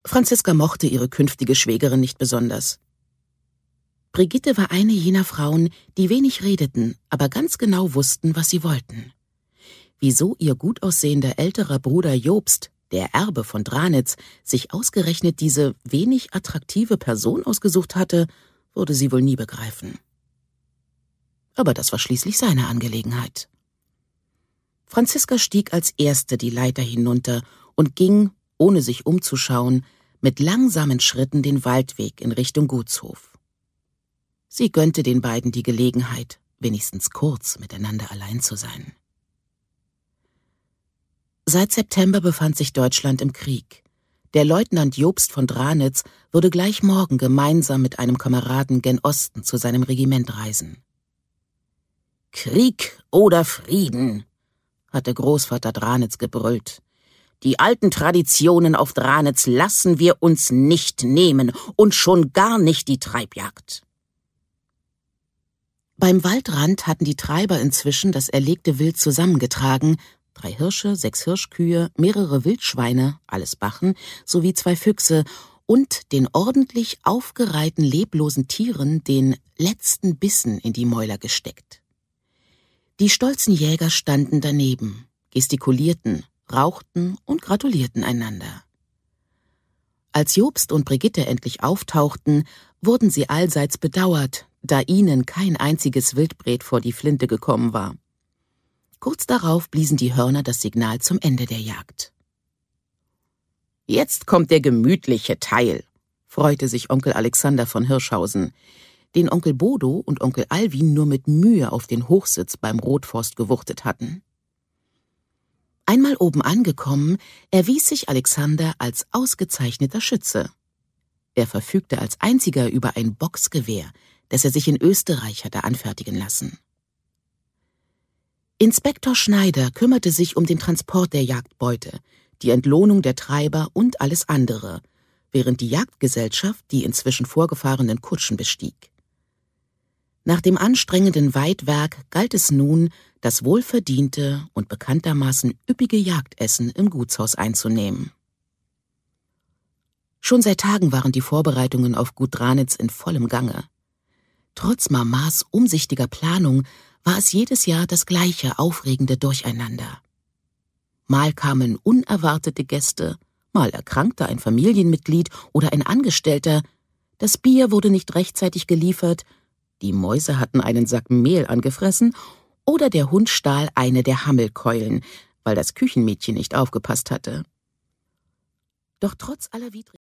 Franziska mochte ihre künftige Schwägerin nicht besonders. Brigitte war eine jener Frauen, die wenig redeten, aber ganz genau wussten, was sie wollten. Wieso ihr gut aussehender älterer Bruder Jobst, der Erbe von Dranitz, sich ausgerechnet diese wenig attraktive Person ausgesucht hatte, würde sie wohl nie begreifen. Aber das war schließlich seine Angelegenheit. Franziska stieg als Erste die Leiter hinunter und ging, ohne sich umzuschauen, mit langsamen Schritten den Waldweg in Richtung Gutshof. Sie gönnte den beiden die Gelegenheit, wenigstens kurz miteinander allein zu sein. Seit September befand sich Deutschland im Krieg. Der Leutnant Jobst von Dranitz würde gleich morgen gemeinsam mit einem Kameraden gen Osten zu seinem Regiment reisen. »Krieg oder Frieden«, hatte Großvater Dranitz gebrüllt. »Die alten Traditionen auf Dranitz lassen wir uns nicht nehmen und schon gar nicht die Treibjagd.« Beim Waldrand hatten die Treiber inzwischen das erlegte Wild zusammengetragen, 3 Hirsche, 6 Hirschkühe, mehrere Wildschweine, alles Bachen, sowie 2 Füchse und den ordentlich aufgereihten leblosen Tieren den letzten Bissen in die Mäuler gesteckt. Die stolzen Jäger standen daneben, gestikulierten, rauchten und gratulierten einander. Als Jobst und Brigitte endlich auftauchten, wurden sie allseits bedauert, da ihnen kein einziges Wildbret vor die Flinte gekommen war. Kurz darauf bliesen die Hörner das Signal zum Ende der Jagd. »Jetzt kommt der gemütliche Teil«, freute sich Onkel Alexander von Hirschhausen, den Onkel Bodo und Onkel Alwin nur mit Mühe auf den Hochsitz beim Rotforst gewuchtet hatten. Einmal oben angekommen, erwies sich Alexander als ausgezeichneter Schütze. Er verfügte als einziger über ein Boxgewehr, das er sich in Österreich hatte anfertigen lassen. Inspektor Schneider kümmerte sich um den Transport der Jagdbeute, die Entlohnung der Treiber und alles andere, während die Jagdgesellschaft die inzwischen vorgefahrenen Kutschen bestieg. Nach dem anstrengenden Weidwerk galt es nun, das wohlverdiente und bekanntermaßen üppige Jagdessen im Gutshaus einzunehmen. Schon seit Tagen waren die Vorbereitungen auf Gut Dranitz in vollem Gange. Trotz Mamas umsichtiger Planung war es jedes Jahr das gleiche aufregende Durcheinander. Mal kamen unerwartete Gäste, mal erkrankte ein Familienmitglied oder ein Angestellter, das Bier wurde nicht rechtzeitig geliefert, die Mäuse hatten einen Sack Mehl angefressen oder der Hund stahl eine der Hammelkeulen, weil das Küchenmädchen nicht aufgepasst hatte. Doch trotz aller